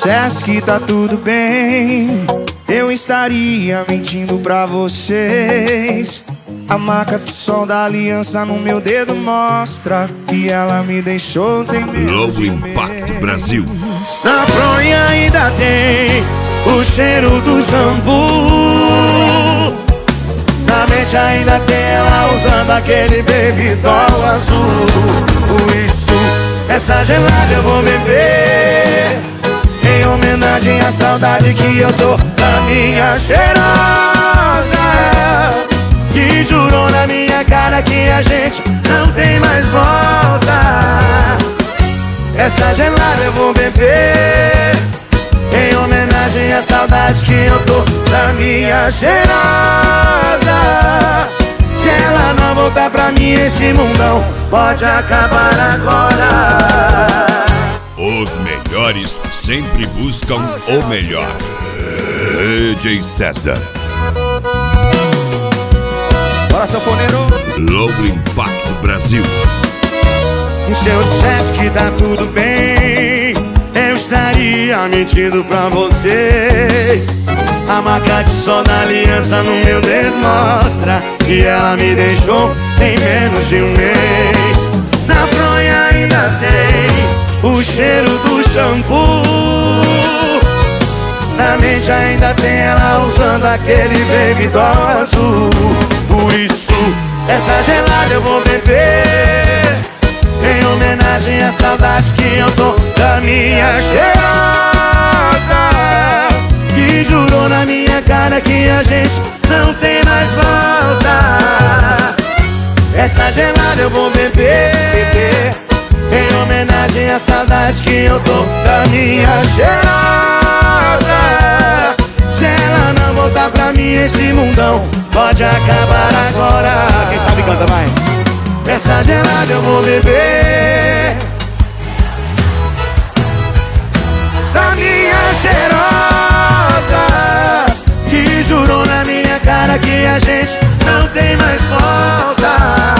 dissesse que tá tudo bem, eu estaria mentindo pra vocês. A marca do sol da aliança no meu dedo mostra que ela me deixou tem medo. Logo Impacto Brasil. Na fronha ainda tem o cheiro do shampoo. Na mente ainda tem ela usando aquele baby doll azul. Por isso, essa gelada eu vou beber, em homenagem à saudade que eu tô da minha cheirosa, que jurou na minha cara que a gente não tem mais volta. Essa gelada eu vou beber, em homenagem à saudade que eu tô da minha cheirosa. Se ela não voltar pra mim, esse mundão pode acabar agora. Os melhores sempre buscam o melhor. DJ César. Bora, sanfoneiro. Logo Impacto Brasil. Se eu dissesse que tá tudo bem, eu estaria mentindo pra vocês. A marca de sol da aliança no meu dedo mostra que ela me deixou em menos de um mês. Na fronha ainda tem o cheiro do shampoo. Na mente ainda tem ela usando aquele baby doll azul. Por isso, essa gelada eu vou beber, em homenagem à saudade que eu tô da minha cheirosa, que jurou na minha cara que a gente não tem mais volta. Essa gelada eu vou beber, em homenagem à saudade que eu tô da minha cheirosa. Se ela não voltar pra mim, esse mundão pode acabar agora. Quem sabe canta, vai. Essa gelada eu vou beber, da minha cheirosa, que jurou na minha cara que a gente não tem mais volta.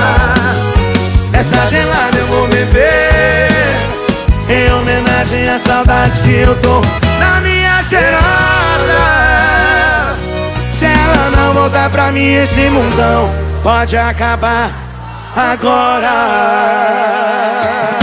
Essa gelada eu vou beber, em homenagem à saudade que eu tô da minha cheirosa. Se ela não voltar pra mim, esse mundão pode acabar agora.